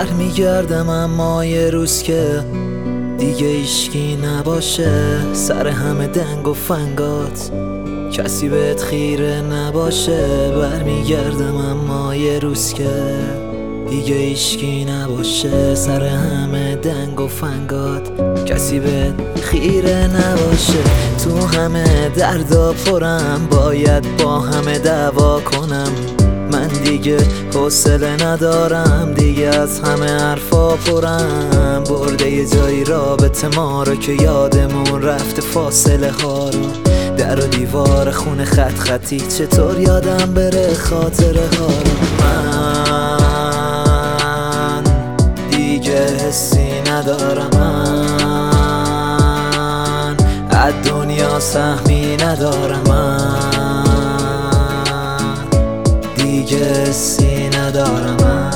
برمیگردم اما یه روز که دیگه ایشکی نباشه، سر همه دنگ و فنگات کسی بهت خیره نباشه. برمیگردم اما یه روز که دیگه ایشکی نباشه، سر همه دنگ و فنگات کسی بهت خیره نباشه. تو همه دردا پرم، باید با همه دعوا کنم. من دیگه حوصله ندارم، دیگه از همه حرفا پرم. برده یه جایی رابطه ما رو که یادمون رفته فاصله ها رو. در و دیوار خونه خط خطی چطور یادم بره خاطره ها رو. من دیگه حسی ندارم، من از دنیا سهمی ندارم، من دیگه حسی ندارم، من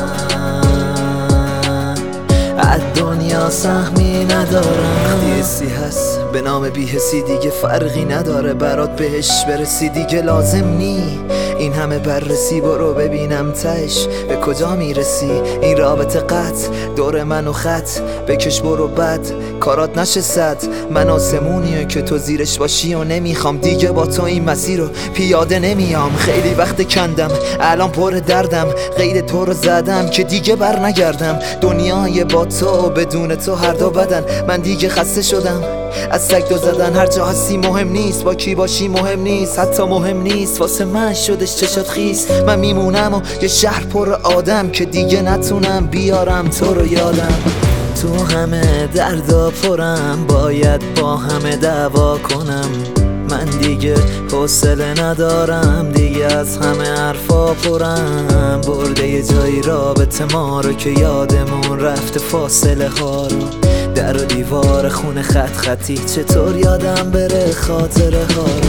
از دنیا سهمی ندارم. وقتی حسی هست به نام بی حسی دیگه فرقی نداره، برات بهش برسی دیگه لازم نی این همه بررسی. برو ببینم تهش به کجا میرسی. این رابطه قطع دور منو خط بکش برو بد کارات نشه صد. من آسمونیه که تو زیرش باشی و نمیخوام دیگه با تو این مسیر رو پیاده نمیام. خیلی وقت کندم الان پر دردم، قید تو رو زدم که دیگه بر نگردم. دنیای با تو بدون تو هر دو بدن. من دیگه خسته شدم از سگ دو زدن. هر جا هستی مهم نیست، با کی باشی مهم نیست، حتی مهم نیست واسه من شدش چشات خیس. من میمونم و یه شهر پر آدم که دیگه نتونم بیارم تو رو یادم. تو همه دردا پرم، باید با همه دعوا کنم. من دیگه حوصله ندارم، دیگه از همه حرفا پرم. برده یه جایی رابطه ما رو که یادمون رفته فاصله ها رو. در و دیوار خونه خط خطی چطور یادم بره خاطره ها رو.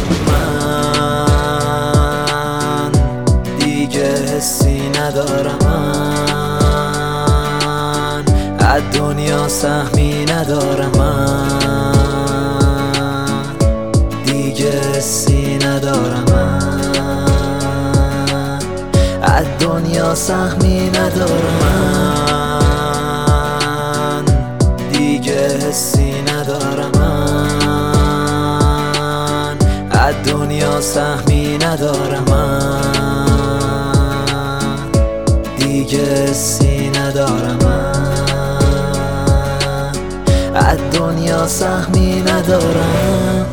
من دیگه حسی ندارم، من از دنیا سهمی ندارم، من دیگه حسی ندارم، من از دنیا سهمی ندارم، من دیگه حسی ندارم، من از دنیا سهمی ندارم، من دیگه حسی ندارم، من از دنیا سهمی ندارم.